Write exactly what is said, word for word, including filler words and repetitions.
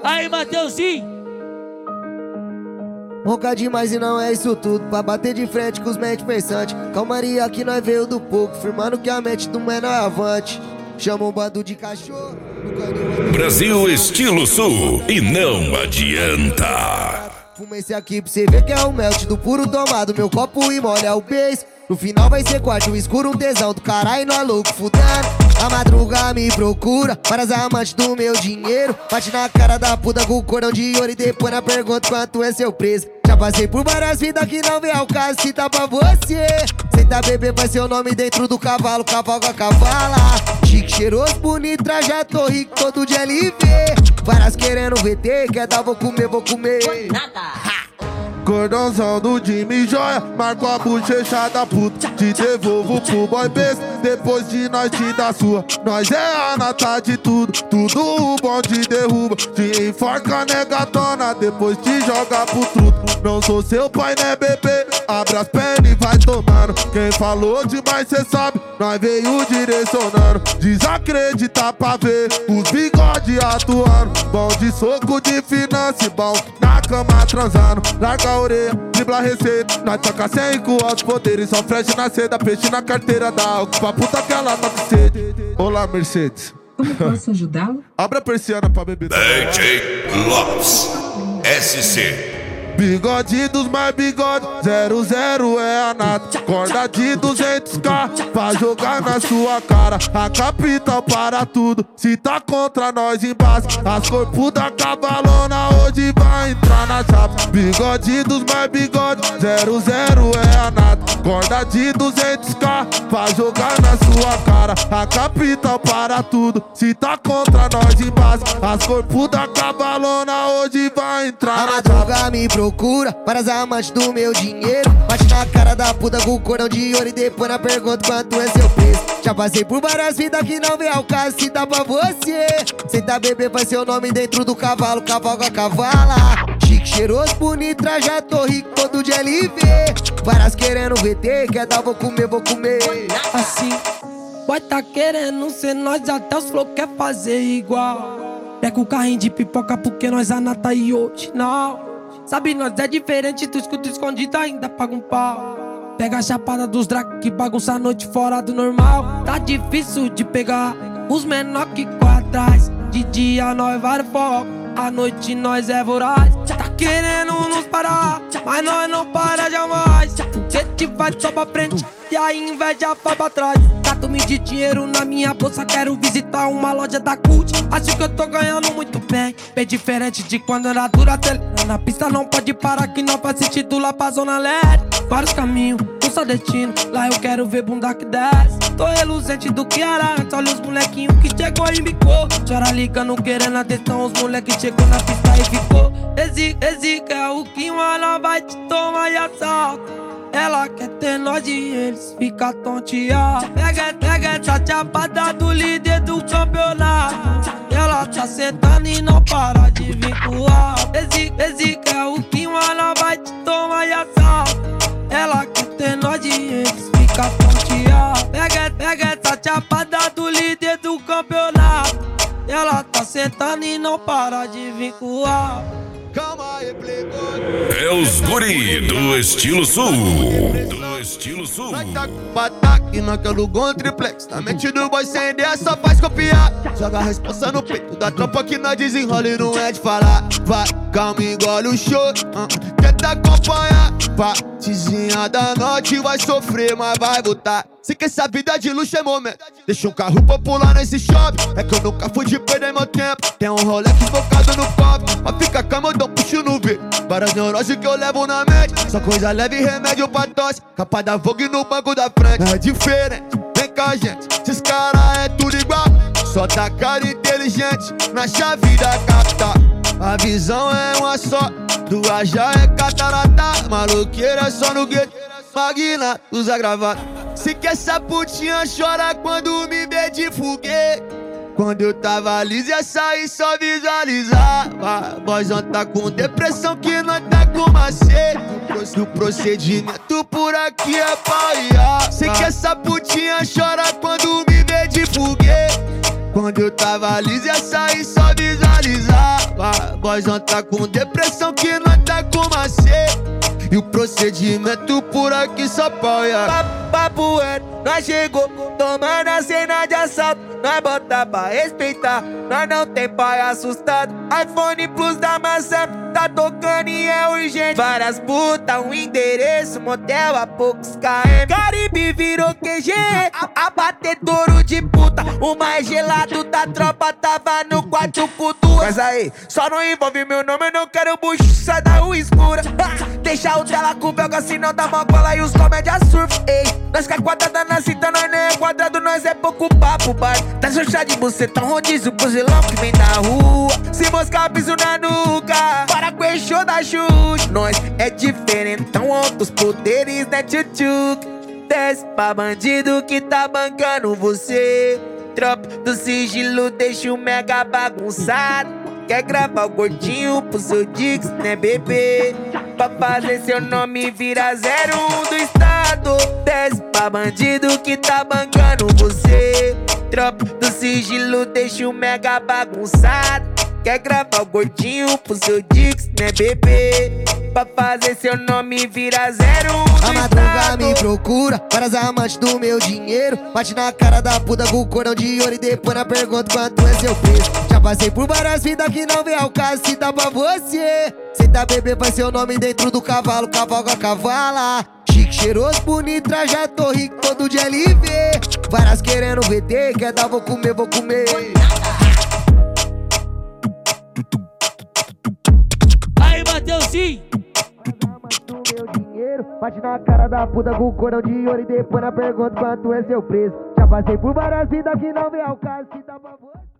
Aí, Mateuzinho. Ronca demais e não é isso tudo, pra bater de frente com os mente pensantes. Calmaria que nós veio do pouco, firmando que a mente do menor é avante. Chama um bando de cachorro. Brasil Estilo Sul, e não adianta. Fuma esse aqui pra você ver que é o melt do puro tomado. Meu copo e molha o beijo. No final vai ser quarto escuro, um tesão do caralho, nós louco fudendo. A madruga me procura, para as amantes do meu dinheiro. Bate na cara da puta com o cordão de ouro e depois na pergunta quanto é seu preço. Já passei por várias vidas que não vem ao caso, se tá pra você. Senta bebê vai ser o nome dentro do cavalo, cavalga cavala. Chique, cheiroso, bonito, já tô rico, todo dia L V. Várias querendo V T, quer dar, vou comer, vou comer. Nada. Cordãozão do Jimmy Joia, marco a bochecha da puta. Te devolvo pro boy besta, depois de nós te dar sua. Nós é a nata de tudo, tudo o bom te derruba. Te enforca negatona, depois te joga pro truto. Não sou seu pai, né bebê, abre as pernas e vai tomando. Quem falou demais cê sabe, nós veio direcionando. Desacredita pra ver, os bigode atuando. Bom de soco de finança, bom na cama transando. Larga a orelha, dribla a receita. Nós toca cem com altos poderes. Só fresh na seda, peixe na carteira da álcool. Pra puta que ela tá com sede. Olá, Mercedes. Como posso ajudá-lo? Abre a persiana pra beber. D J Lopes S C. Bigode dos mais bigode, zero zero é a nata. Corda de duzentos k pra jogar na sua cara. A capital para tudo, se tá contra nós embaixo. As corpos da cavalona hoje vai entrar na chapa. Bigode dos mais bigode, zero zero é a nata. Corda de duzentos k pra jogar na sua cara. A capital para tudo, se tá contra nós embaixo. As corpos da cavalona hoje vai entrar na chapa. Me procura, para as amantes do meu dinheiro. Bate na cara da puta com o cordão de ouro e depois na pergunta quanto é seu preço. Já passei por várias vidas que não vem ao caso, se dá pra você. Senta bebê vai ser o nome dentro do cavalo, cavalga cavala. Chique, cheiroso, bonito, já tô rico, todo dia L V. Várias querendo V T, quer dar, vou comer, vou comer. Assim, boy tá querendo ser nós, até os flow quer fazer igual. Pega o carrinho de pipoca porque nós anata e hoje não. Sabe, nós é diferente, tu escuta escondido, ainda paga um pau. Pega a chapada dos drag que bagunça a noite fora do normal. Tá difícil de pegar os menor que atrás. De dia nós vai foco, à noite nós é voraz. Tá querendo nos parar, mas nós não para jamais. Porque te vai só pra frente e a inveja vai pra trás. Gato-me de dinheiro na minha bolsa, quero visitar uma loja da Cult. Acho que eu tô ganhando muito bem, bem diferente de quando era dura. Na pista não pode parar que não faz sentido lá pra zona leste. Vários caminhos, um só destino, lá eu quero ver bunda que desce. Tô reluzente do que era antes, olha os molequinhos que chegou e bicou. Chora ligando querendo atenção, os moleques chegou na pista e ficou. Esse, esse que é o que ela vai te tomar e assalta. Ela quer ter nós e eles fica tonteado. Pega, pega essa chapada do líder do campeonato. Ela tá sentando e não para de vincular. Esse, esse que é o que ela vai te tomar e assalta. Ela quer ter nós e eles fica tonteado. Pega, pega essa chapada do líder do campeonato. Ela tá sentando e não para de vincular. Calma aí, playboy. É os guri do Estilo Sul. Do Estilo Sul. Bataque naquele gol triplex. Na mente do boy sem ideia só faz copiar. Joga a responsa no peito da tropa que nós desenrola e não é de falar. Vai, calma, engole o show. uh, Tenta acompanhar. Partezinha da noite vai sofrer, mas vai voltar. Se quer essa vida de luxo é momento. Deixa um carro popular nesse shopping. É que eu nunca fui de perder meu tempo. Tem um Rolex focado no pop. Mas fica calma, eu dou um puxo no V. Várias neuroses que eu levo na mente. Só coisa leve e remédio pra tosse. Capa da Vogue no banco da frente. É diferente, vem com a gente. Esses caras é tudo igual. Só tá cara inteligente na chave da capital. A visão é uma só, duas já é catarata. Maloqueira só no gueto, magna, usa gravata. Se que essa putinha chora quando me vê de foguete. Quando eu tava liso ia sair só visualizar. Vozão tá com depressão que nós tá com macete. O procedimento por aqui é pariar. Se que essa putinha chora quando me vê de foguete. Quando eu tava liso ia sair só visualizar. Boyzão tá com depressão que nós tá com macete. E o procedimento por aqui só apoia. Papo é, nós chegou tomando a cena de assalto. Nós bota pra respeitar, nós não tem pai assustado. iPhone Plus da maçã, tá tocando e é urgente. Várias putas, um endereço, motel a poucos km. Caribe virou Q G, abatedouro de puta. O mais gelado da tropa tava no quarto com duas. Mas aí, só não envolve meu nome, eu não quero bucho, sai da rua escura. Deixa o dela com belga, senão dá uma cola e os comédia surf. Ei, nós que é quadrada na cinta, nós nem é quadrado, nós é pouco papo, bar. Tá chá de buceta, rodízio, buzilão que vem da rua. Se moscar, piso na nuca, para com esse show da chute. Nós é diferentão, outros poderes, né, tchutchuc. Desce pra bandido que tá bancando você. Tropa do sigilo, deixa o mega bagunçado. Quer gravar o gordinho pro seu Dix, né, bebê? Pra fazer seu nome virar zero um do estado. Desce pra bandido que tá bancando você. Tropa do sigilo, deixa o mega bagunçado. Quer gravar o gordinho pro seu Dix, né, bebê? Pra fazer seu nome virar zero um do A madruga estado. me procura, várias amantes do meu dinheiro. Bate na cara da puta com o cordão de ouro e depois na pergunta quanto é seu preço. Já passei por várias vidas que não vem ao caso, se dá pra você. Cê tá bebê, vai ser o nome dentro do cavalo, cavalga cavala. Chique, cheiroso, bonito, trajado, tô rico, todo de L V. Várias querendo V T, quer dar, vou comer, vou comer. Aí, Mateuzinho. Bate na cara da puta com o cordão de ouro e depois na pergunta quanto é seu preço. Já passei por várias vidas que não vem ao caso, se dá pra você.